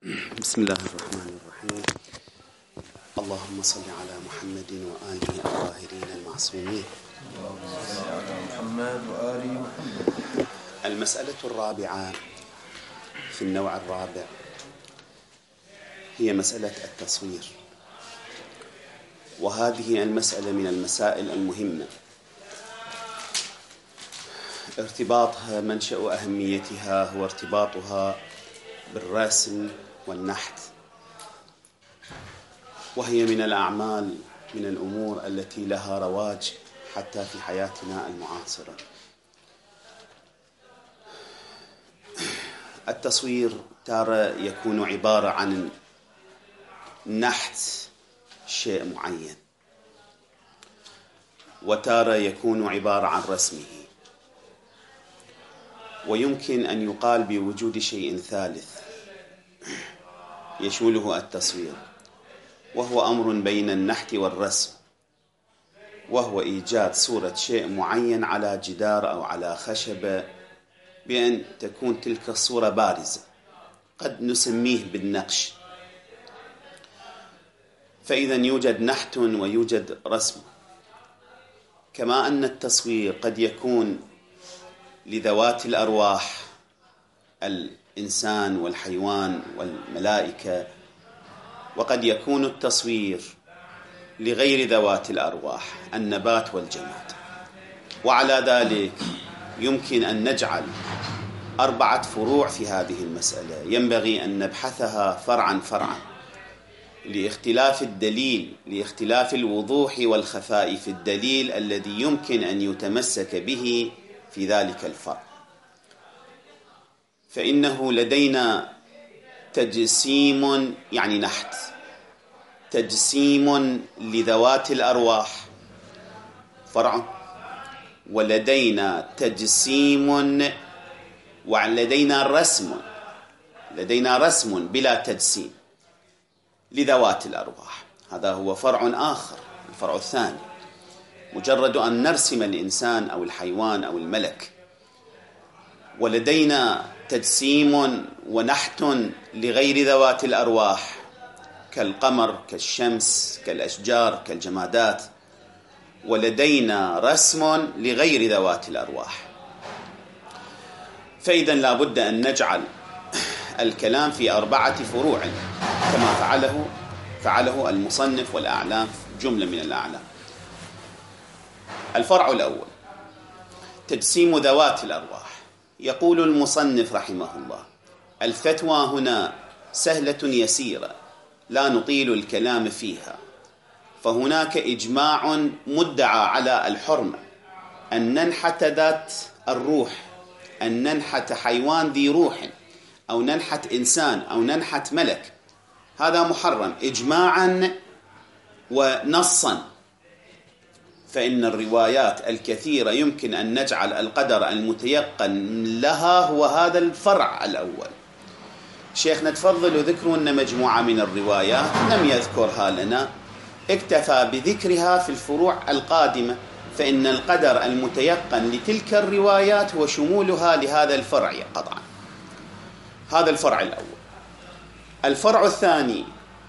بسم الله الرحمن الرحيم. اللهم صل على محمد وآله الطاهرين المعصومين. اللهم صل على محمد وآل محمد. المسألة الرابعة في النوع الرابع هي مسألة التصوير، وهذه المسألة من المسائل المهمة، ارتباطها منشأ أهميتها هو ارتباطها بالرسم والنحت، وهي من الأعمال من الأمور التي لها رواج حتى في حياتنا المعاصرة. التصوير تارة يكون عبارة عن نحت شيء معين، وتارة يكون عبارة عن رسمه، ويمكن أن يقال بوجود شيء ثالث يشمله التصوير، وهو أمر بين النحت والرسم، وهو إيجاد صورة شيء معين على جدار أو على خشبة بأن تكون تلك الصورة بارزة، قد نسميه بالنقش. فإذا يوجد نحت ويوجد رسم، كما أن التصوير قد يكون لذوات الأرواح، الإنسان والحيوان والملائكة، وقد يكون التصوير لغير ذوات الأرواح، النبات والجماد. وعلى ذلك يمكن أن نجعل 4 فروع في هذه المسألة، ينبغي أن نبحثها فرعا فرعا لاختلاف الدليل، لاختلاف الوضوح والخفاء في الدليل الذي يمكن أن يتمسك به في ذلك الفرع. فإنه لدينا تجسيم يعني نحت، تجسيم لذوات الأرواح فرع، ولدينا تجسيم ولدينا رسم، لدينا رسم بلا تجسيم لذوات الأرواح. هذا هو فرع آخر، الفرع الثاني، مجرد أن نرسم الإنسان أو الحيوان أو الملك. ولدينا تجسيم ونحت لغير ذوات الأرواح كالقمر، كالشمس، كالأشجار، كالجمادات. ولدينا رسم لغير ذوات الأرواح. فإذا لا بد أن نجعل الكلام في 4 فروع كما فعله المصنف والأعلام، جملة من الأعلام. الفرع الأول تجسيم ذوات الأرواح. يقول المصنف رحمه الله: الفتوى هنا سهلة يسيرة لا نطيل الكلام فيها، فهناك إجماع مدعى على الحرمة أن ننحت ذات الروح، أن ننحت حيوان ذي روح، أو ننحت إنسان، أو ننحت ملك، هذا محرم إجماعا ونصا. فإن الروايات الكثيرة يمكن أن نجعل القدر المتيقن لها هو هذا الفرع الأول. شيخنا تفضل ذكرنا مجموعة من الروايات لم يذكرها لنا، اكتفى بذكرها في الفروع القادمة، فإن القدر المتيقن لتلك الروايات هو شمولها لهذا الفرع قطعا. هذا الفرع الأول. الفرع الثاني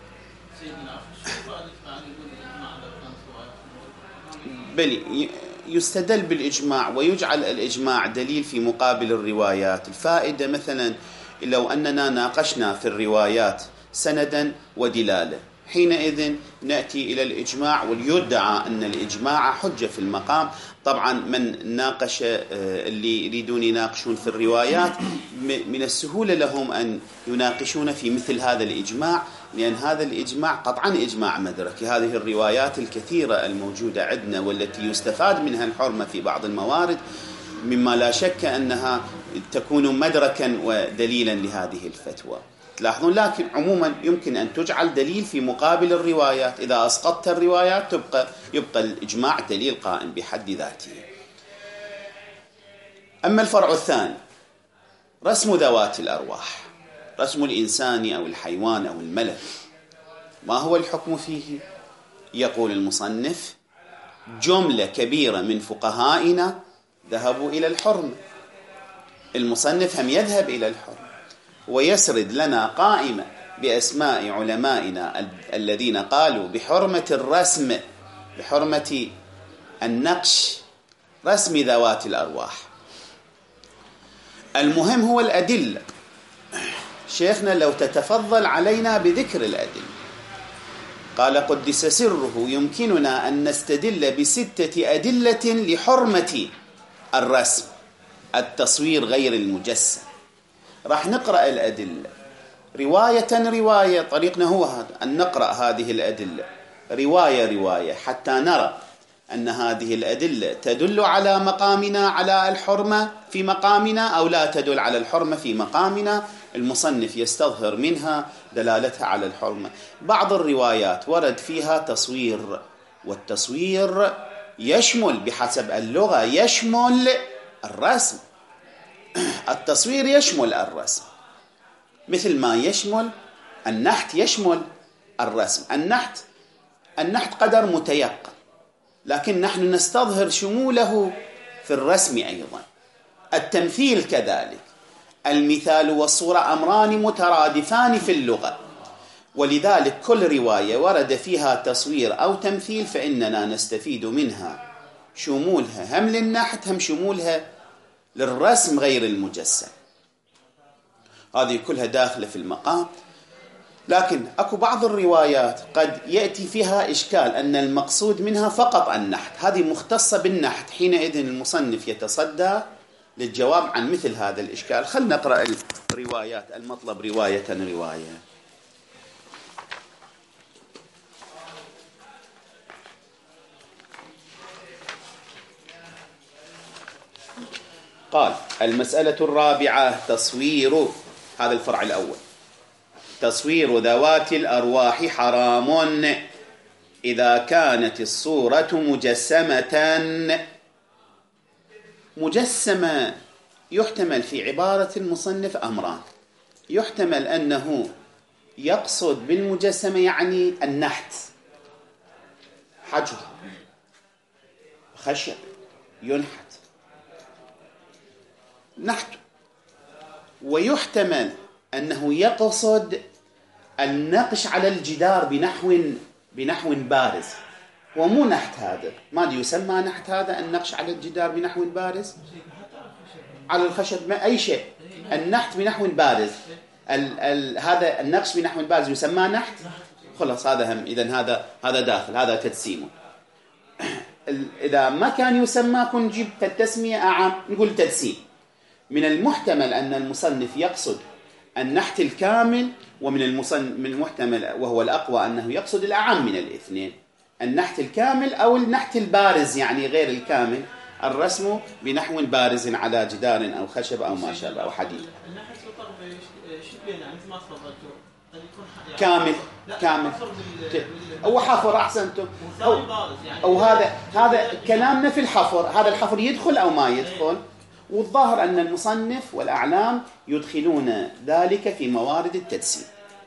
بل يستدل بالإجماع، ويجعل الإجماع دليل في مقابل الروايات. الفائدة مثلا لو أننا ناقشنا في الروايات سندا ودلالة، حينئذ نأتي إلى الإجماع، وليدعى أن الإجماع حجة في المقام. طبعا من ناقش اللي يريدون يناقشون في الروايات من السهولة لهم أن يناقشون في مثل هذا الإجماع، لأن هذا الإجماع قطعا إجماع مدركي. هذه الروايات الكثيرة الموجودة عندنا والتي يستفاد منها الحرمة في بعض الموارد، مما لا شك أنها تكون مدركا ودليلا لهذه الفتوى، تلاحظون. لكن عموما يمكن أن تجعل دليل في مقابل الروايات. إذا أسقطت الروايات يبقى الإجماع دليل قائم بحد ذاته. أما الفرع الثاني رسم ذوات الأرواح، رسم الإنسان أو الحيوان أو الملك، ما هو الحكم فيه؟ يقول المصنف: جملة كبيرة من فقهائنا ذهبوا إلى الحرمة. المصنف هم يذهب إلى الحرمة ويسرد لنا قائمة بأسماء علمائنا الذين قالوا بحرمة الرسم، بحرمة النقش، رسم ذوات الأرواح. المهم هو الأدلة. شيخنا لو تتفضل علينا بذكر الأدلة، قال قدس سره يمكننا أن نستدل ب6 أدلة لحرمة الرسم، التصوير غير المجسم. راح نقرأ الأدلة رواية، طريقنا هو هذا، أن نقرأ هذه الأدلة رواية حتى نرى أن هذه الأدلة تدل على مقامنا، على الحرمة في مقامنا، أو لا تدل على الحرمة في مقامنا. المصنف يستظهر منها دلالتها على الحرمة. بعض الروايات ورد فيها تصوير، والتصوير يشمل بحسب اللغة يشمل الرسم. التصوير يشمل الرسم مثل ما يشمل النحت، يشمل الرسم. النحت قدر متيقن، لكن نحن نستظهر شموله في الرسم أيضا. التمثيل كذلك، المثال والصورة أمران مترادفان في اللغة، ولذلك كل رواية ورد فيها تصوير أو تمثيل فإننا نستفيد منها شمولها هم للنحت هم شمولها للرسم غير المجسم. هذه كلها داخلة في المقام. لكن أكو بعض الروايات قد يأتي فيها إشكال أن المقصود منها فقط النحت، هذه مختصة بالنحت. حينئذ المصنف يتصدى للجواب عن مثل هذا الإشكال. خلنا نقرأ الروايات، المطلب رواية. قال: المسألة الرابعة تصوير، هذا الفرع الأول، تصوير ذوات الأرواح حرام إذا كانت الصورة مجسمة. يحتمل في عبارة المصنف أمران. يحتمل أنه يقصد بالمجسمة يعني النحت، حجر، خشب ينحت نحت. ويحتمل أنه يقصد النقش على الجدار بنحو بارز، ومو نحت هذا، ما يسمى نحت هذا النقش على الجدار بنحو بارز، على الخشب ما أي شيء، النحت بنحو بارز. هذا النقش بنحو بارز يسمى نحت. خلاص هذا هم، إذن هذا داخل، هذا تجسيمه. إذا ما كان يسمى كن نجيب التسمية أعم، نقول تجسيم. من المحتمل أن المصنف يقصد النحت الكامل، ومن المحتمل وهو الأقوى أنه يقصد الأعم من الاثنين، النحت الكامل أو النحت البارز يعني غير الكامل، الرسم بنحو بارز على جدار أو خشب أو ما شابه أو حديد. النحت يطلق شبهين مثل ما تفضلتوا، كامل أو حفر أحسنتم، أو هذا كلامنا في الحفر. هذا الحفر يدخل أو ما يدخل؟ والظاهر أن المصنف والأعلام يدخلون ذلك في موارد التجسيم.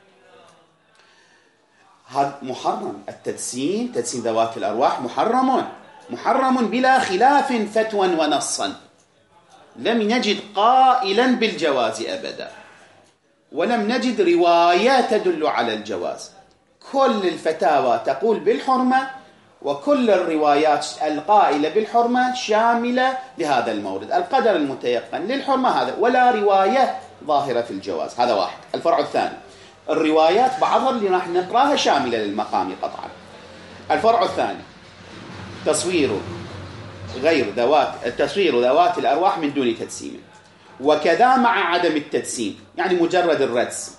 هذا محرم، التجسيم، تجسيم ذوات الأرواح محرم بلا خلاف فتوى ونصا. لم نجد قائلا بالجواز أبدا، ولم نجد رواية تدل على الجواز. كل الفتاوى تقول بالحرمة، وكل الروايات القائلة بالحرمة شاملة لهذا المورد، القدر المتيقن للحرمة هذا، ولا رواية ظاهرة في الجواز. هذا واحد. الفرع الثاني، الروايات بعضها اللي راح نقراها شاملة للمقام قطعا. الفرع الثاني، تصوير ذوات الأرواح من دون تجسيم، وكذا مع عدم التجسيم، يعني مجرد الرسم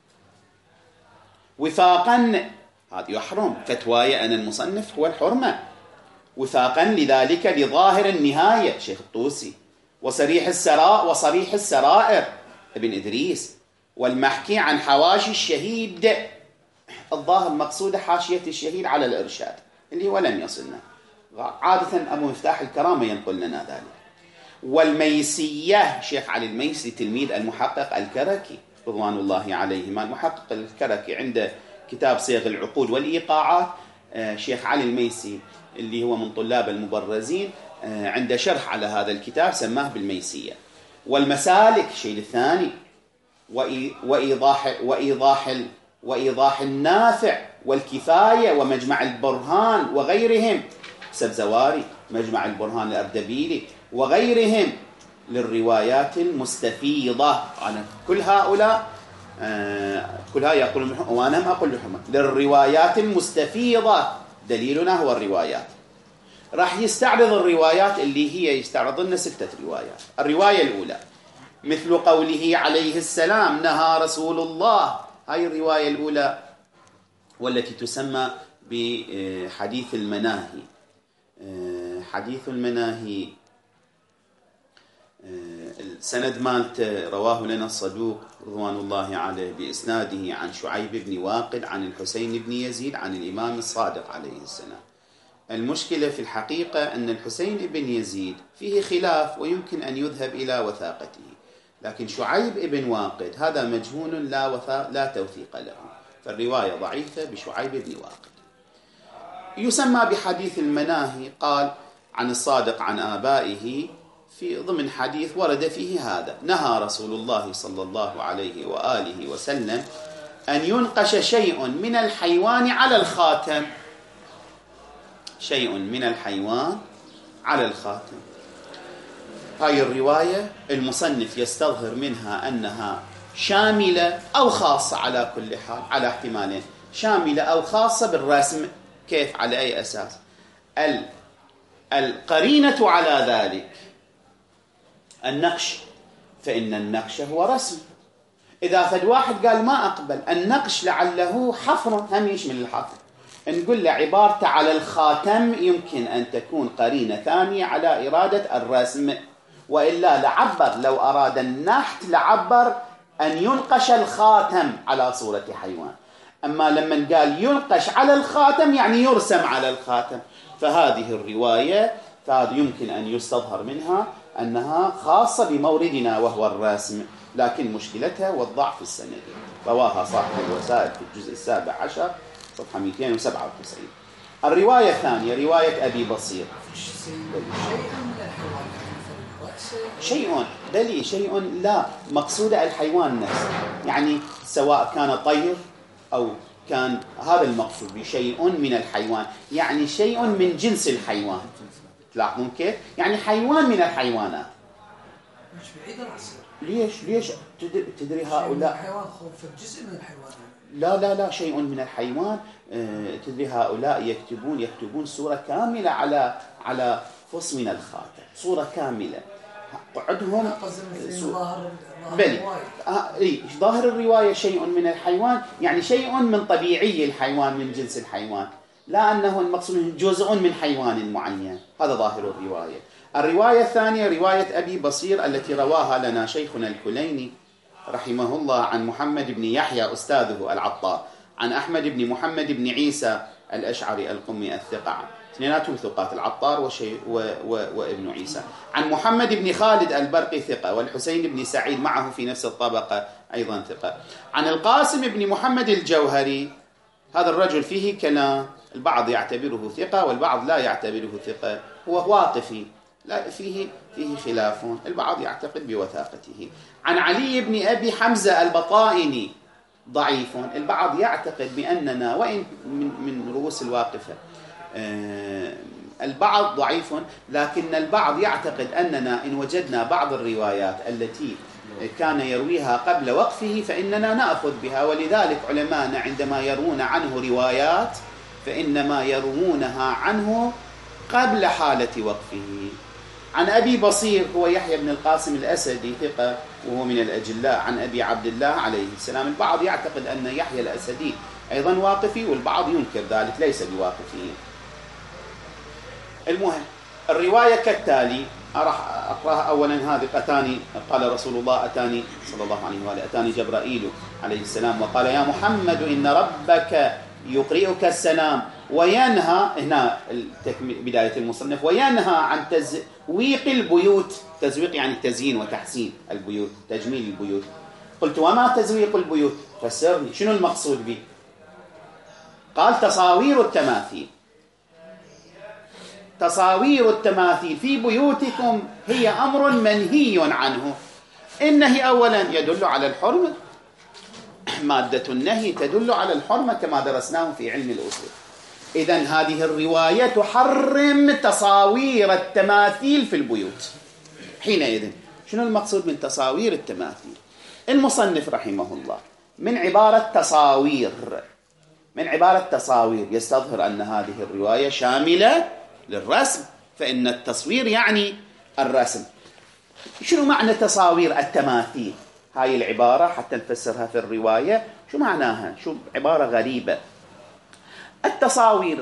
وفاقا، هذا يحرم. فتواي أن المصنف هو الحرمة وفاقا لذلك لظاهر النهاية شيخ الطوسي، وصريح السرائر ابن إدريس، والمحكي عن حواشي الشهيد. الظاهر مقصود حاشية الشهيد على الإرشاد اللي هو لم يصلنا، عادة أبو مفتاح الكرامة ينقل لنا ذلك. والميسية، شيخ علي الميسي تلميذ المحقق الكركي رضوان الله عليهما. المحقق الكركي عنده كتاب صيغ العقود والإيقاعات. شيخ علي الميسي اللي هو من طلاب المبرزين عنده شرح على هذا الكتاب سماه بالميسية. والمسالك الشيء الثاني، وإيضاح وإيضاح النافع والكفاية ومجمع البرهان وغيرهم، سبزواري، مجمع البرهان الأردبيلي وغيرهم، للروايات المستفيضة. أنا كل هؤلاء كلها يقولون، وأنا ما أقول بحرمة، للروايات المستفيضة، دليلنا هو الروايات. راح يستعرض الروايات اللي هي يستعرض لنا 6 روايات. الرواية الأولى مثل قوله عليه السلام نهى رسول الله، هاي الرواية الأولى والتي تسمى بحديث المناهي. حديث المناهي السند مالت رواه لنا الصدوق رضوان الله عليه بإسناده عن شعيب بن واقد عن الحسين بن يزيد عن الإمام الصادق عليه السلام. المشكلة في الحقيقة أن الحسين بن يزيد فيه خلاف ويمكن أن يذهب إلى وثاقته، لكن شعيب بن واقد هذا مجهول لا توثيق له، فالرواية ضعيفة بشعيب بن واقد. يسمى بحديث المناهي، قال عن الصادق عن آبائه في ضمن حديث ورد فيه هذا: نهى رسول الله صلى الله عليه وآله وسلم أن ينقش شيء من الحيوان على الخاتم. شيء من الحيوان على الخاتم. هاي الرواية المصنف يستظهر منها أنها شاملة أو خاصة، على كل حال على احتمالين، شاملة أو خاصة بالرسم. كيف؟ على أي أساس؟ القرينة على ذلك النقش، فإن النقش هو رسم. إذا فد واحد قال ما أقبل النقش لعله حفر، هم يشمل الحفر، نقول له عبارته على الخاتم يمكن أن تكون قرينة ثانية على إرادة الرسم، وإلا لعبر، لو أراد النحت لعبر أن ينقش الخاتم على صورة حيوان. أما لما قال ينقش على الخاتم يعني يرسم على الخاتم، فهذه الرواية فهذا يمكن أن يستظهر منها أنها خاصة بموردنا وهو الرسم، لكن مشكلتها والضعف السندي. رواها صاحب الوسائل في الجزء 17 صفحة 297. الرواية الثانية رواية أبي بصير. شيء لا مقصود الحيوان نفسه، يعني سواء كان طير أو كان، هذا المقصود بشيء من الحيوان، يعني شيء من جنس الحيوان. تلاحظون كيف؟ يعني حيوان من الحيوانات. مش بعيد العصر. ليش تدري هؤلاء الحيوان في جزء من الحيوان. لا شيء من الحيوان. تدري هؤلاء يكتبون صورة كاملة على فص من الخاتم، صورة كاملة. قعدهم بلي ظاهر الرواية شيء من الحيوان، يعني شيء من طبيعي الحيوان، من جنس الحيوان، لا أنه المقصود جزء من حيوان معين. هذا ظاهر الرواية. الرواية الثانية رواية أبي بصير التي رواها لنا شيخنا الكليني رحمه الله عن محمد بن يحيى أستاذه العطار، عن أحمد بن محمد بن عيسى الأشعري القمي الثقة، اثنيناتهم ثقات، العطار وابن عيسى، عن محمد بن خالد البرقي ثقة، والحسين بن سعيد معه في نفس الطبقة أيضا ثقة، عن القاسم بن محمد الجوهري. هذا الرجل فيه كلام، البعض يعتبره ثقة والبعض لا يعتبره ثقة، هو واقفي، لا فيه خلاف، البعض يعتقد بوثاقته. عن علي بن أبي حمزة البطائني ضعيف، البعض يعتقد بأننا وإن من رؤوس الواقفة البعض ضعيف، لكن البعض يعتقد أننا إن وجدنا بعض الروايات التي كان يرويها قبل وقفه فإننا نأخذ بها، ولذلك علماءنا عندما يروون عنه روايات فإنما يروونها عنه قبل حالة وقفه. عن أبي بصير هو يحيى بن القاسم الأسدي ثقة وهو من الأجلاء، عن أبي عبد الله عليه السلام. البعض يعتقد أن يحيى الأسدي أيضا واقفي والبعض ينكر ذلك، ليس بواقفي. المهم الرواية كالتالي، راح أقرأها أولا. هذه أتاني، قال رسول الله أتاني صلى الله عليه وآله، أتاني جبرائيل عليه السلام وقال يا محمد إن ربك يقرئك السلام وينهى، هنا بداية المصنف، وينهى عن تزويق البيوت. تزويق يعني تزيين وتحسين البيوت، تجميل البيوت. قلت وما تزويق البيوت؟ فسرني، شنو المقصود به؟ قال تصاوير التماثيل. تصاوير التماثيل في بيوتكم هي أمر منهي عنه. إنه أولا يدل على الحرمة، مادة النهي تدل على الحرمة كما درسناه في علم الأصول. إذن هذه الرواية تحرم تصاوير التماثيل في البيوت. حينئذ شنو المقصود من تصاوير التماثيل؟ المصنف رحمه الله من عبارة تصاوير يستظهر أن هذه الرواية شاملة للرسم، فإن التصوير يعني الرسم. شنو معنى تصاوير التماثيل؟ هاي العبارة حتى نفسرها في الرواية شو معناها؟ شو عبارة غريبة. التصاوير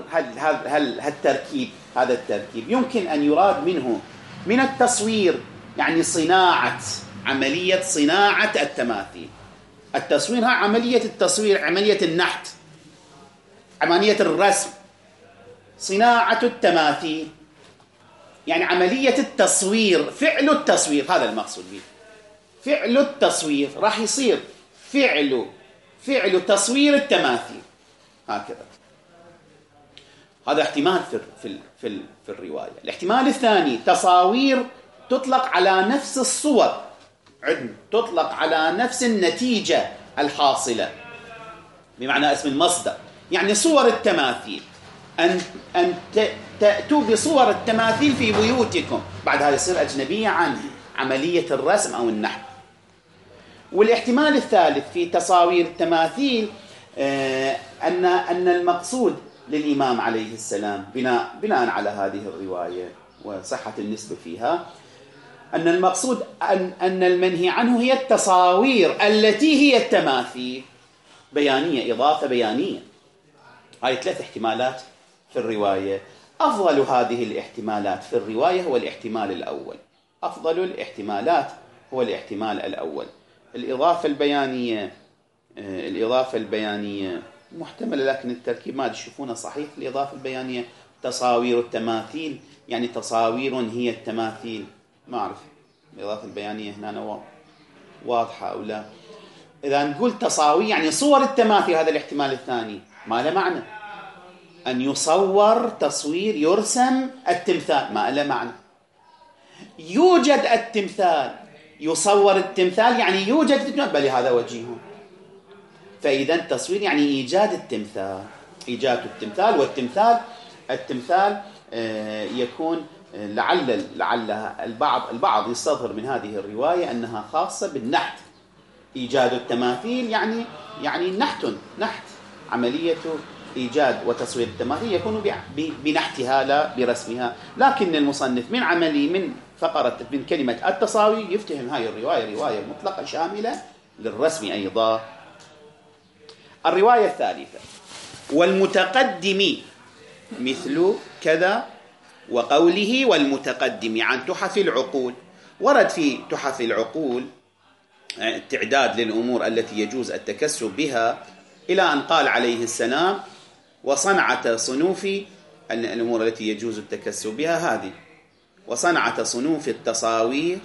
هذا التركيب يمكن أن يراد منه من التصوير يعني عملية صناعة التماثيل. التصوير ها عملية التصوير، عملية النحت، عملية الرسم. صناعة التماثيل يعني عملية التصوير، فعل التصوير، هذا المقصود به. فعل التصوير راح يصير فعل تصوير التماثيل هكذا. هذا احتمال في الرواية. الاحتمال الثاني تصاوير تطلق على نفس الصور، تطلق على نفس النتيجة الحاصلة، بمعنى اسم المصدر. يعني صور التماثيل، أن تأتوا بصور التماثيل في بيوتكم، بعدها يصير أجنبية عن عملية الرسم أو النحت. والاحتمال الثالث في تصاوير التماثيل أن المقصود للإمام عليه السلام بناء على هذه الرواية وصحة النسبة فيها، أن المقصود أن المنهي عنه هي التصاوير التي هي التماثيل، بيانية، إضافة بيانية. هاي 3 احتمالات في الرواية. أفضل هذه الاحتمالات في الرواية هو الاحتمال الأول. أفضل الاحتمالات هو الاحتمال الأول. الإضافة البيانية محتملة، لكن التركيب ما تشوفونه صحيح. الإضافة البيانية تصاوير التماثيل يعني تصاوير هي التماثيل، ما أعرف الإضافة البيانية هنا واضحة أو لا. إذا نقول تصاوير يعني صور التماثيل، هذا الاحتمال الثاني ما له معنى. أن يصور تصوير، يرسم التمثال، ما له معنى. يوجد التمثال، يصور التمثال يعني يوجد التمثال، بل هذا وجهه. فإذا التصوير يعني إيجاد التمثال، والتمثال يكون لعل البعض يستظهر من هذه الرواية أنها خاصة بالنحت. إيجاد التماثيل يعني نحت، عملية إيجاد وتصوير التماثيل يكون بنحتها لا برسمها. لكن المصنف من فقرة من كلمة التصاوير يفتهم هاي الرواية رواية مطلقة شاملة للرسم أيضا. الرواية الثالثة: والمتقدم مثل كذا، وقوله والمتقدم عن تحف العقول. ورد في تحف العقول تعداد للأمور التي يجوز التكسب بها، إلى أن قال عليه السلام: وصنعة صنوف الأمور التي يجوز التكسب بها هذه، وصنعة صنوف التصاوير،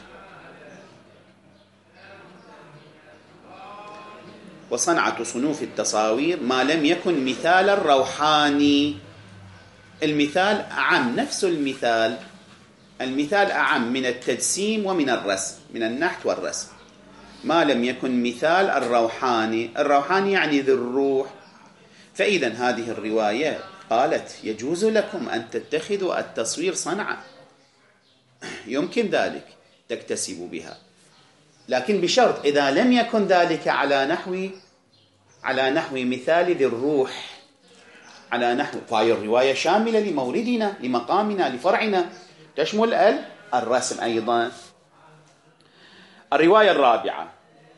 وصنعة صنوف التصاوير ما لم يكن مثال الروحاني. المثال أعم، نفس المثال أعم من التجسيم ومن الرسم، من النحت والرسم. ما لم يكن مثال الروحاني يعني ذي الروح. فإذا هذه الرواية قالت يجوز لكم أن تتخذوا التصوير صنعة، يمكن ذلك تكتسبوا بها، لكن بشرط إذا لم يكن ذلك على نحو مثال ذي الروح، على نحو. فهي الرواية شاملة لموردنا، لمقامنا، لفرعنا، تشمل الرسم أيضا. الرواية الرابعة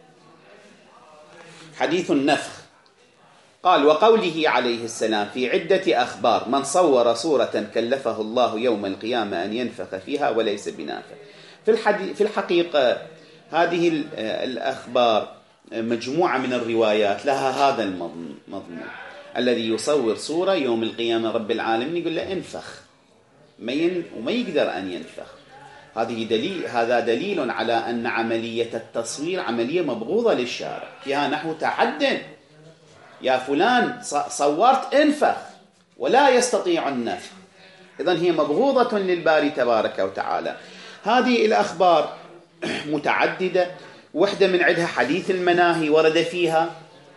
حديث النفخ. قال: وقوله عليه السلام في عدة أخبار: من صور صورة كلفه الله يوم القيامة أن ينفخ فيها وليس بنافخ. في الحقيقة هذه الأخبار مجموعة من الروايات لها هذا المضمون. الذي يصور صورة يوم القيامة رب العالمين يقول له انفخ، وما يقدر أن ينفخ. هذا دليل على أن عملية التصوير عملية مبغوضة للشارع، فيها نحو تحد: يا فلان صورت انفخ، ولا يستطيع النفخ. إذن هي مبغوضة للباري تبارك وتعالى. هذه الأخبار متعددة، وحدة من عندها حديث المناهي ورد فيها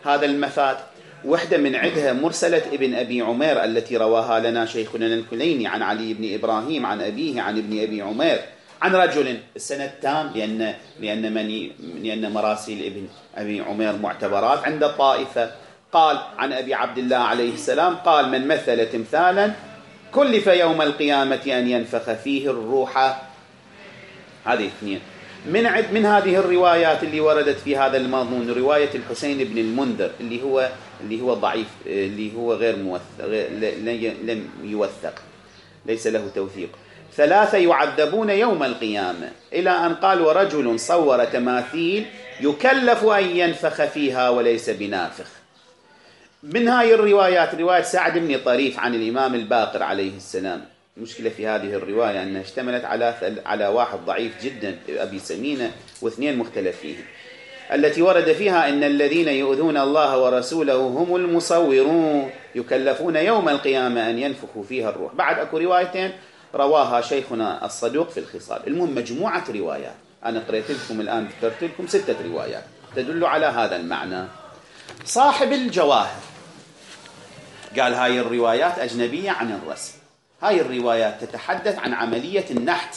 هذا المفاد. وحدة من عدها مرسلة ابن أبي عمير التي رواها لنا شيخنا الكليني عن علي بن إبراهيم عن أبيه عن ابن أبي عمير عن رجل. السند تام لأن مراسيل ابن أبي عمير معتبرات عند الطائفة. قال عن أبي عبد الله عليه السلام قال: من مثل تمثالا كلف يوم القيامة أن ينفخ فيه الروح. هذه اثنين. من هذه الروايات اللي وردت في هذا المضمون رواية الحسين بن المنذر اللي هو ضعيف، اللي هو غير موثق، لم يوثق، ليس له توثيق. 3 يعذبون يوم القيامة، إلى أن قال: ورجل صور تماثيل يكلف أن ينفخ فيها وليس بنافخ. من هاي الروايات رواية سعد بن طريف عن الإمام الباقر عليه السلام. المشكلة في هذه الرواية أنها اشتملت على واحد ضعيف جدا أبي سمينة واثنين مختلفين، التي ورد فيها إن الذين يؤذون الله ورسوله هم المصورون يكلفون يوم القيامة أن ينفخوا فيها الروح. بعد أكو روايتين رواها شيخنا الصدوق في الخصال. المهم مجموعة روايات، أنا قرأت لكم الآن ذكرت لكم 6 روايات تدل على هذا المعنى. صاحب الجواهر قال هاي الروايات أجنبية عن الرسم. هاي الروايات تتحدث عن عملية النحت.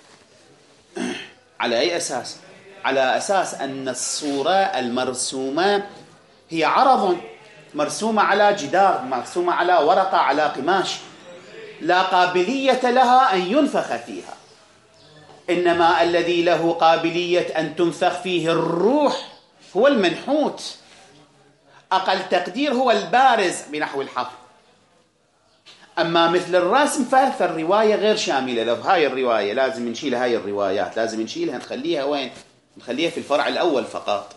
على أي أساس؟ على أساس أن الصورة المرسومة هي عرض مرسومة على جدار، مرسومة على ورقة، على قماش، لا قابلية لها أن ينفخ فيها، إنما الذي له قابلية أن تنفخ فيه الروح هو المنحوت، أقل تقدير هو البارز بنحو الحفر. أما مثل الرسم فالرواية غير شاملة له. هاي الرواية لازم نشيل، هاي الروايات لازم نشيلها، نخليها وين؟ نخليها في الفرع الأول فقط.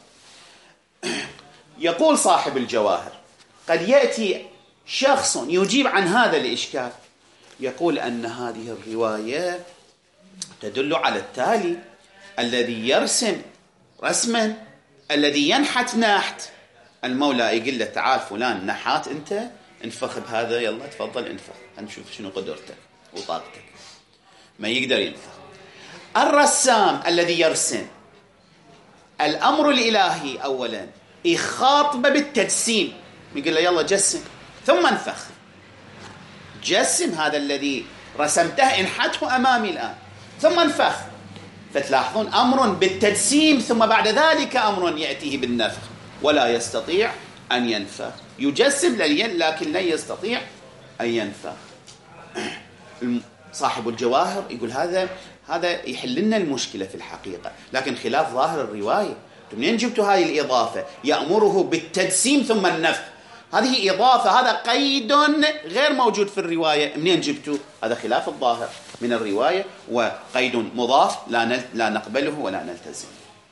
يقول صاحب الجواهر: قد يأتي شخص يجيب عن هذا الإشكال، يقول أن هذه الرواية تدل على التالي: الذي يرسم رسما، الذي ينحت نحت، المولى يقول له: تعال فلان نحات أنت، انفخ بهذا، يلا تفضل انفخ، هنشوف شنو قدرتك وطاقتك. ما يقدر ينفخ. الرسام الذي يرسم، الأمر الإلهي أولا يخاطب بالتجسيم، يقول له يلا جسم ثم انفخ. جسم هذا الذي رسمته، انحته أمامي الآن ثم انفخ. فتلاحظون أمر بالتجسيم ثم بعد ذلك أمر يأتيه بالنفخ، ولا يستطيع أن ينفخ. يجسم لكن لا يستطيع أن ينفخ. صاحب الجواهر يقول هذا يحل لنا المشكلة في الحقيقة، لكن خلاف ظاهر الرواية. منين جبتوا هاي الإضافة؟ يأمره بالتجسيم ثم النفخ، هذه إضافة، هذا قيد غير موجود في الرواية. منين جبتوا؟ هذا خلاف الظاهر من الرواية، وقيد مضاف لا نقبله ولا نلتزم.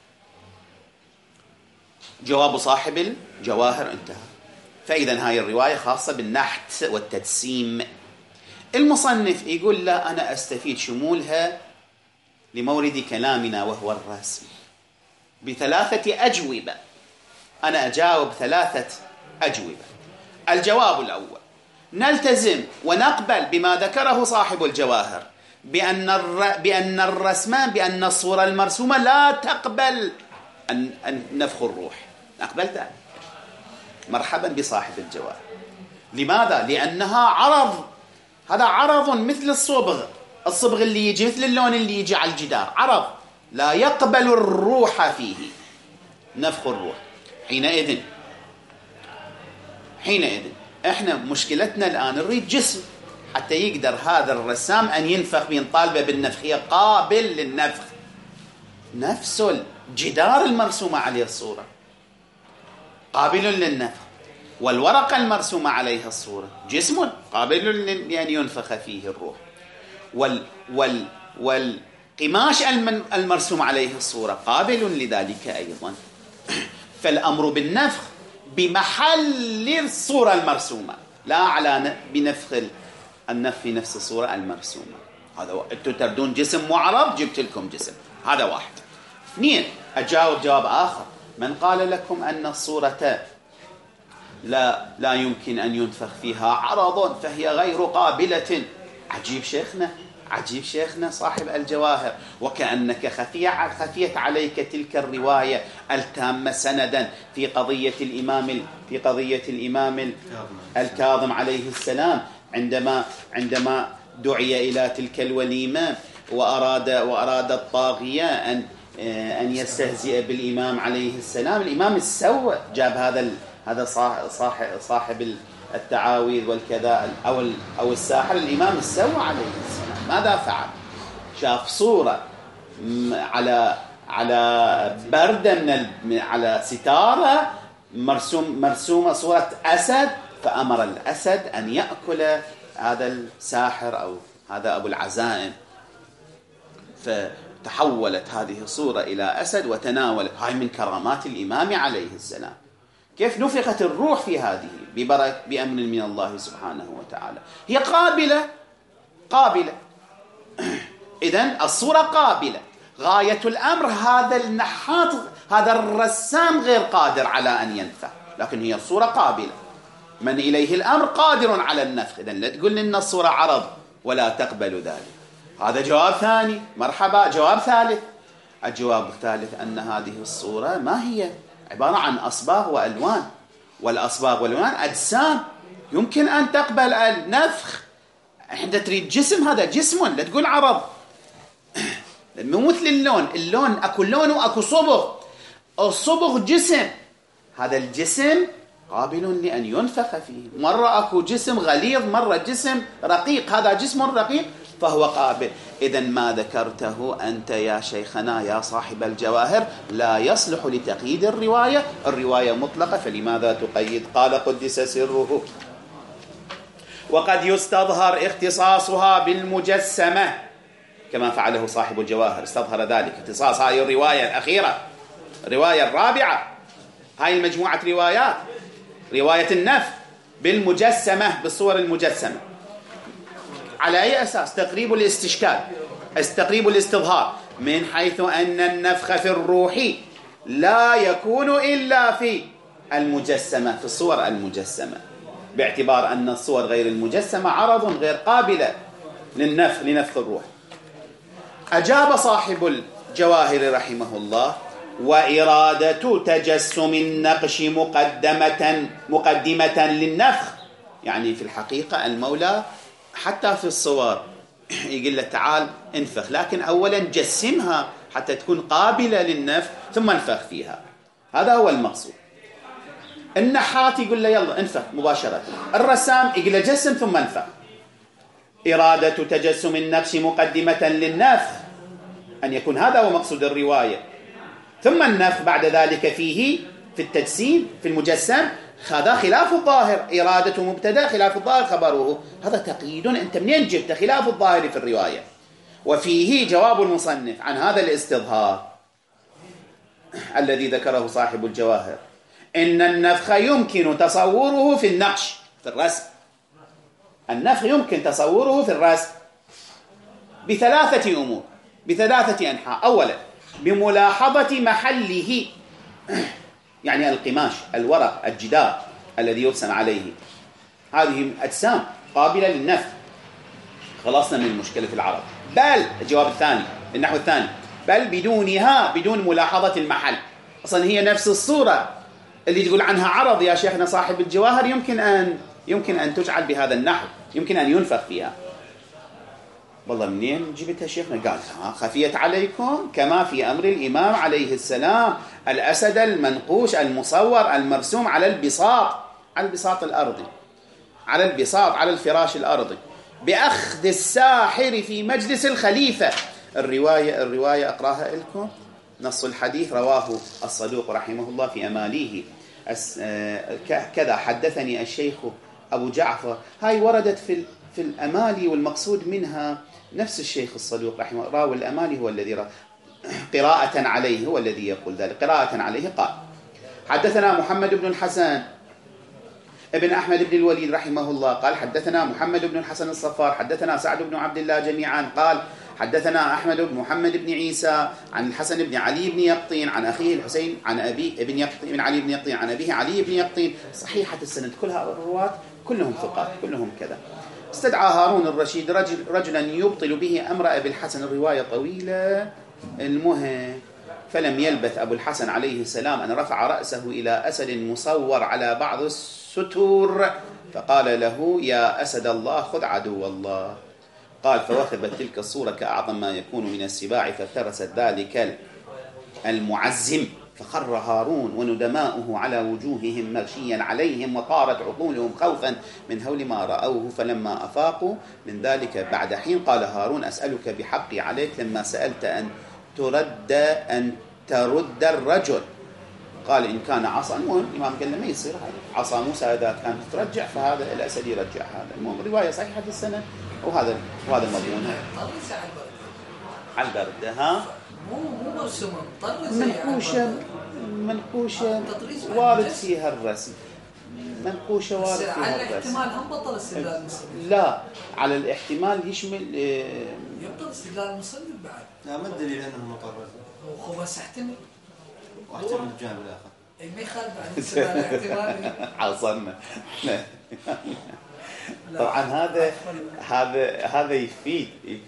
جواب صاحب الجواهر انتهى. فإذا هاي الرواية خاصة بالنحت والتجسيم. المصنف يقول لا، أنا أستفيد شمولها لمورد كلامنا وهو الرسم ب3 أجوبة. أنا أجاوب 3 أجوبة. الجواب الأول: نلتزم ونقبل بما ذكره صاحب الجواهر بأن الرسمان، بأن الصورة المرسومة لا تقبل أن نفخ الروح. نقبل ذلك. مرحبا بصاحب الجواهر. لماذا؟ لأنها عرض. هذا عرض مثل الصبغ اللي يجي، مثل اللون اللي يجي على الجدار، عرض لا يقبل الروح فيه، نفخ الروح. حينئذ احنا مشكلتنا الآن نريد جسم حتى يقدر هذا الرسام أن ينفخ، بينطالبه بالنفخ، هي قابل للنفخ. نفس الجدار المرسومة عليه الصورة قابل للنفخ، والورقة المرسومة عليها الصورة جسم قابل لأن ينفخ فيه الروح، والقماش المرسوم عليه الصورة قابل لذلك أيضا. فالأمر بالنفخ بمحل الصورة المرسومة، لا على بنفخ النفخ في نفس الصورة المرسومة. هذا أنتم تردون جسم معرض، جبت لكم جسم. هذا واحد. 2 أجاوب جواب آخر: من قال لكم أن الصورة لا يمكن أن ينفخ فيها عرض فهي غير قابلة؟ عجيب شيخنا، عجيب شيخنا صاحب الجواهر، وكأنك خفيت عليك تلك الرواية التامة سندا في قضية الإمام الكاظم عليه السلام، عندما دعي إلى تلك الوليمة وأراد الطاغية أن يستهزئ بالإمام عليه السلام. الإمام السوء جاب هذا صاحب التعاويذ والكذا أو الساحر، الإمام السوء عليه السلام ماذا فعل؟ شاف صورة على بردة على ستارة مرسومة صورة أسد، فأمر الأسد أن يأكل هذا الساحر أو هذا أبو العزائم، فتحولت هذه الصورة إلى أسد وتناولت. هاي من كرامات الإمام عليه السلام. كيف نفخت الروح في هذه بأمر من الله سبحانه وتعالى. هي قابلة إذن الصورة قابلة. غاية الأمر هذا النحات هذا الرسام غير قادر على أن ينفخ، لكن هي الصورة قابلة. من إليه الأمر قادر على النفخ. إذن لا تقول إن الصورة عرض ولا تقبل ذلك. هذا جواب ثاني. مرحبا. جواب ثالث. الجواب الثالث أن هذه الصورة ما هي عبارة عن أصباغ وألوان، والأصباغ والألوان أجسام يمكن أن تقبل النفخ. أنت تريد جسم، هذا جسم، لا تقول عرض. مو مثل اللون أكو لون وأكو صبغ. الصبغ جسم، هذا الجسم قابل لأن ينفخ فيه. مرة أكو جسم غليظ، مرة جسم رقيق، هذا جسم رقيق فهو قابل. إذن ما ذكرته أنت يا شيخنا يا صاحب الجواهر لا يصلح لتقييد الرواية مطلقة، فلماذا تقيد؟ قال قدس سره: وقد يستظهر اختصاصها بالمجسمة كما فعله صاحب الجواهر. استظهر ذلك اختصاص هاي الرواية الأخيرة، الرواية الرابعة، هاي المجموعة روايات، رواية النفخ بالمجسمة، بالصور المجسمة. على أي أساس؟ تقريب الاستشكال، تقريب الاستظهار، من حيث أن النفخ في الروح لا يكون إلا في المجسمة، في الصور المجسمة، باعتبار أن الصور غير المجسمة عرض غير قابلة لنفخ الروح. أجاب صاحب الجواهر رحمه الله: وإرادة تجسم النقش مقدمة للنفخ. يعني في الحقيقة المولى حتى في الصور يقول له تعال انفخ، لكن أولا جسمها حتى تكون قابلة للنفخ ثم انفخ فيها. هذا هو المقصود. النحات يقول له يلا انفخ مباشرة، الرسام يقول له جسم ثم انفخ. إرادة تجسم النقش مقدمة للنفخ، أن يكون هذا هو مقصود الرواية، ثم النفخ بعد ذلك فيه في التجسيم في المجسم. هذا خلاف الظاهر، إرادة مبتدأ خلاف الظاهر خبره. هذا تقييد أنت منين جبت خلاف الظاهر في الرواية؟ وفيه جواب المصنف عن هذا الاستظهار الذي ذكره صاحب الجواهر: إن النفخ يمكن تصوره في النقش، في الرسم. النفخ يمكن تصوره في الرسم بثلاثة أمور، بثلاثة أنحاء. أولا بملاحظة محله، يعني القماش، الورق، الجدار الذي يرسم عليه، هذه أجسام قابلة للنفخ. خلصنا من المشكلة في العرض. بل الجواب الثاني، النحو الثاني، بل بدونها، بدون ملاحظة المحل. أصلا هي نفس الصورة اللي تقول عنها عرض يا شيخنا صاحب الجواهر يمكن أن تجعل بهذا النحو، يمكن أن ينفخ فيها. والله منين جبتها شيخنا؟ قال خفيت عليكم كما في أمر الإمام عليه السلام، الأسد المنقوش المصور المرسوم على البساط الأرضي، على البساط، على الفراش الأرضي، بأخذ الساحر في مجلس الخليفة. الرواية أقراها لكم. نص الحديث رواه الصدوق رحمه الله في أماليه كذا: حدثني الشيخ أبو جعفر. هاي وردت في الأمالي، والمقصود منها نفس الشيخ الصدوق رحمه الله. راوي الأمالي هو الذي قراءة عليه، هو الذي يقول ذلك. قراءة عليه قال: حدثنا محمد بن الحسن ابن أحمد بن الوليد رحمه الله قال: حدثنا محمد بن الحسن الصفار، حدثنا سعد بن عبد الله جميعا قال: حدثنا أحمد بن محمد بن عيسى عن الحسن بن علي بن يقطين عن أخيه الحسين عن أبي ابن يقطين بن علي بن يقطين عن أبيه علي بن يقطين. صحيحة السند، كلها الرواة كلهم ثقات، كلهم كذا. استدعى هارون الرشيد رجلا يبطل به أمر أبي الحسن. الرواية طويلة المهم. فلم يلبث أبو الحسن عليه السلام أن رفع رأسه إلى أسد مصور على بعض الستور فقال له: يا أسد الله خذ عدو الله. قال: فوثبت تلك الصورة كأعظم ما يكون من السباع فافترست ذلك المعزم فخر هارون وندماؤه على وجوههم مغشيا عليهم وطارت عقولهم خوفا من هول ما رأوه. فلما أفاقوا من ذلك بعد حين قال هارون: أسألك بحقي عليك لما سألت أن ترد الرجل. قال: إن كان عصا. المهم الإمام قال له ما يصير هذا عصا موسى إذا كانت ترجع فهذا الأسد يرجع هذا. المهم رواية صحيحة في السنة وهذا مضمون على البردة. ها مو مرسومة منقوشة وارد فيها الرسم. منقوشة وارد فيها الرسم. على الاحتمال هم بطل استدلال المصنف. لا على الاحتمال يشمل يبطل استدلال المصنف بعد. لا ما الدليل أنه مطرز؟ هو بس احتمل. واحتمل الجانب الآخر. أي ما يخالف بعد استدلال الاحتمالي. عصمنا. طبعا هذا يفيد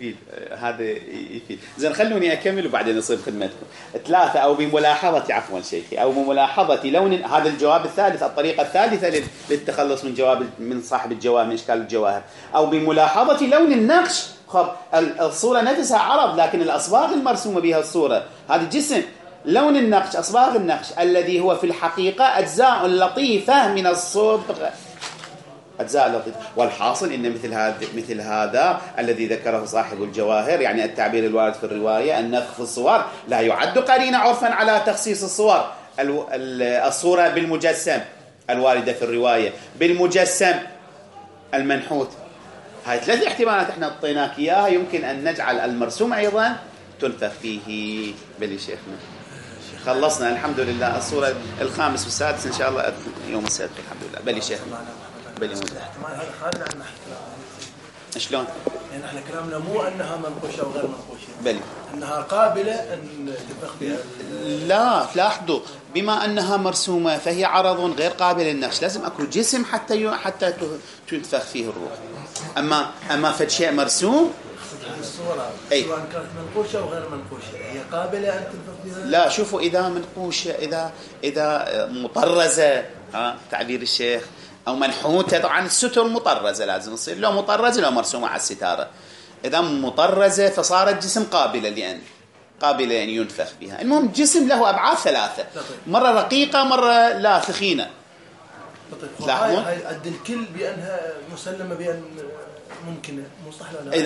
زين. خلوني أكمل وبعدين نصير خدمتكم. 3 أو بملاحظة عفوا شيخي أو بملاحظة لون. هذا الجواب الثالث، الطريقة الثالثة للتخلص من صاحب الجواهر، من إشكال الجواهر. أو بملاحظة لون النقش. خب الصورة نفسها عرض لكن الأصباغ المرسومة بها الصورة هذا جسم. لون النقش، أصباغ النقش الذي هو في الحقيقة أجزاء لطيفة من الصبغ. أجزاء لطيفة. والحاصل إن مثل هذا الذي ذكره صاحب الجواهر، يعني التعبير الوارد في الرواية النفخ في الصور لا يعد قرينة عرفا على تخصيص الصور. الصورة بالمجسم الواردة في الرواية، بالمجسم المنحوت. هاي 3 احتمالات احنا اعطيناك اياها. يمكن ان نجعل المرسوم ايضا تنفخ فيه. بلي شيخنا خلصنا الحمد لله. الصورة الخامس والسادس ان شاء الله يوم السبت الحمد لله. بلي شيخنا بلي مدة. هذا خارج عن محل. شلون؟ يعني احنا كلامنا مو انها منقوشه وغير منقوشه. بلي انها قابله ان تنفخ بها. لا لاحظوا، بما انها مرسومه فهي عرض غير قابل للنقش. لازم اكو جسم حتى تنفخ فيه الروح. اما فد شيء مرسوم الصوره أي. سواء كانت منقوشه او غير منقوشه هي قابله ان تنفخ بها. لا شوفوا، اذا منقوشه اذا مطرزه، تعبير الشيخ، او منحوته. طبعا الستر مطرزه لازم تصير، لو مطرزه لو مرسومه على الستاره. اذا مطرزه فصارت جسم قابله ان ينفخ بها. المهم جسم له ابعاد 3، مره رقيقه مره لا ثخينه. تلاحظون هاي قد الكل بانها مسلمه بان ممكنه مستحيل.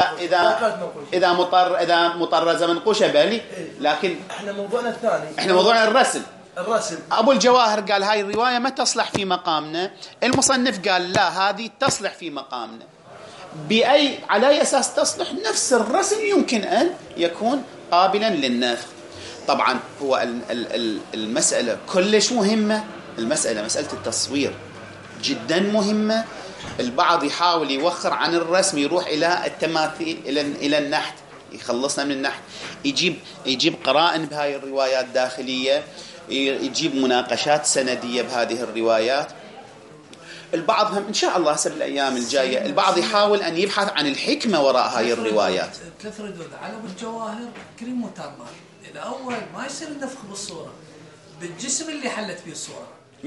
اذا مطرزه منقوشه بالي. لكن احنا موضوعنا الثاني، احنا موضوعنا الرسم. أبو الجواهر قال هاي الرواية ما تصلح في مقامنا. المصنف قال لا، هذه تصلح في مقامنا. على أي أساس تصلح؟ نفس الرسم يمكن أن يكون قابلا للنفخ. طبعا هو المسألة كلش مهمة. مسألة التصوير جدا مهمة. البعض يحاول يوخر عن الرسم، يروح إلى التماثيل، إلى النحت، يخلصنا من النحت. يجيب قرائن بهاي الروايات داخلية، يجيب مناقشات سندية بهذه الروايات. البعض هم إن شاء الله حسب الأيام الجاية البعض يحاول أن يبحث عن الحكمة وراء هاي الروايات. 3 ردود على بالجواهر كريم وتامر. الأول ما يصير النفخ بالصورة بالجسم اللي حلت فيه الصورة.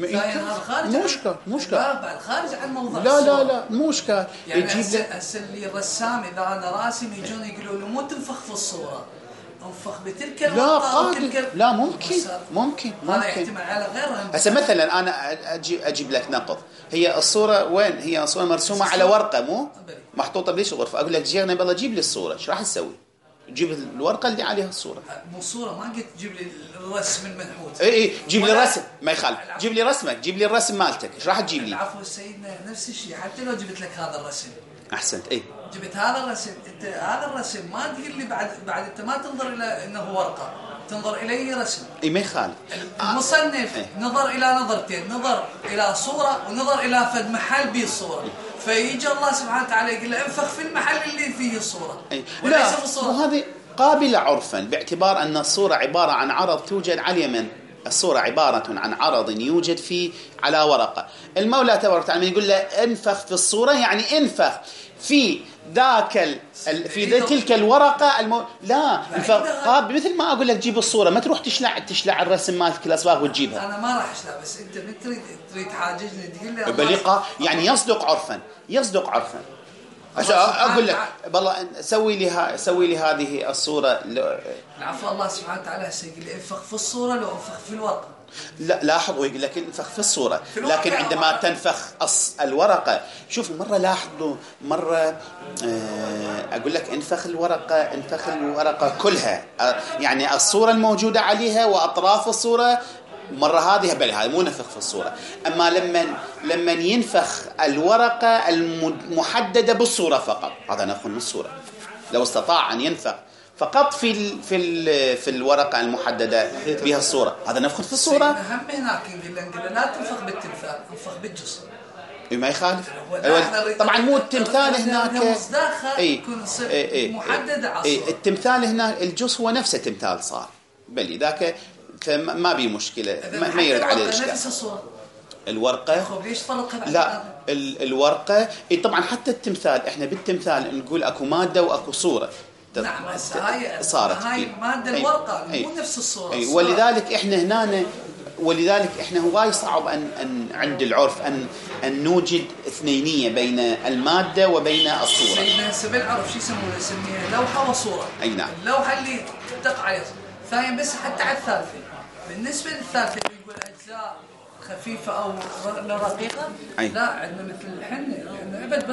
مشكل خارج عن موضوع الصورة. لا مو مشكل. يعني اللي الرسام إذا أنا راسم يجون يقولوا له مو تنفخ في الصورة، انفخ بتلك الوقت. لا ممكن هذا يحتمل على غيرها. هسه مثلا انا اجيب لك نقض. هي الصوره وين؟ هي صوره مرسومه على ورقه مو محطوطه بليش غرفه. اقول لك جينا بالله جيب لي الصوره، ايش راح تسوي؟ جيب الورقه اللي عليها الصوره. مو صوره، ما قلت جيب لي الرسم المنحوت. اي جيب لي الرسم، ما يخالف. جيب لي رسمك، جيب لي الرسم مالتك، ايش راح تجيب لي؟ عفوا سيدنا نفس الشيء. حتى لو جبت لك هذا الرسم احسنت. جبت هذا الرسم، انت هذا الرسم ما تقول لي بعد انت ما تنظر الى انه ورقه، تنظر اليه رسم. ما يخالف. المصنف نظر الى نظرتين، نظر الى صوره ونظر الى فد محل به الصوره. فيجي الله سبحانه وتعالى يقول له انفخ في المحل اللي فيه الصوره وليس في الصوره. وهذه قابله عرفا باعتبار ان الصوره عباره عن عرض توجد على اليمن الصورة عبارة عن عرض يوجد فيه على ورقة. المولى تبارك وتعالى يقول له انفخ في الصورة، يعني انفخ في في تلك الورقة لا مثل ما أقول لك جيب الصورة، ما تروح تشلع الرسم مالك الأصباغ وتجيبها. أنا ما راح أشلع، بس أنت تريد حاججني تقول لي بلقاء يعني يصدق عرفا. أقول لك والله سوي لي هذه الصورة. العفو، الله سبحانه وتعالى يقول لي انفخ في الصورة لو انفخ في الورقة. لا لاحظ، يقول لك انفخ في الصورة، لكن عندما تنفخ الورقة، شوفوا مرة أقول لك انفخ الورقة كلها، يعني الصورة الموجودة عليها وأطراف الصورة. مرة هذه مو نفخ في الصورة. أما لما ينفخ الورقة المحددة بالصورة فقط، هذا نفخ من الصورة. لو استطاع أن ينفخ فقط في الورقة المحددة بها الصورة، هذا نفخ في الصورة. أهم هناك نقول لا تنفخ بالتمثال، انفخ بالجسم. ما يخالف. طبعا مو التمثال هناك يكون محدد على الصورة. التمثال هنا الجس هو نفسه تمثال صار، بل ذاك فما بي مشكلة، ما يرد عليه الإشكال. نفس الصورة الورقة ليش فرق؟ لا الورقة طبعا حتى التمثال، احنا بالتمثال نقول اكو مادة واكو صورة. نعم، هاي صارت هاي مادة الورقة مو نفس الصورة. ولذلك احنا هواي صعب ان عند العرف ان نوجد اثنينية بين المادة وبين الصورة. هسه بالعرف شو يسمونه؟ يسميها لوحة وصورة. اي نعم. اللوحة اللي تقع عليها ثانيا، بس حتى على الثالثة. بالنسبة للثالثة يقول أجزاء خفيفة أو رقيقة، لا عندنا مثل الحنة، عندنا أبد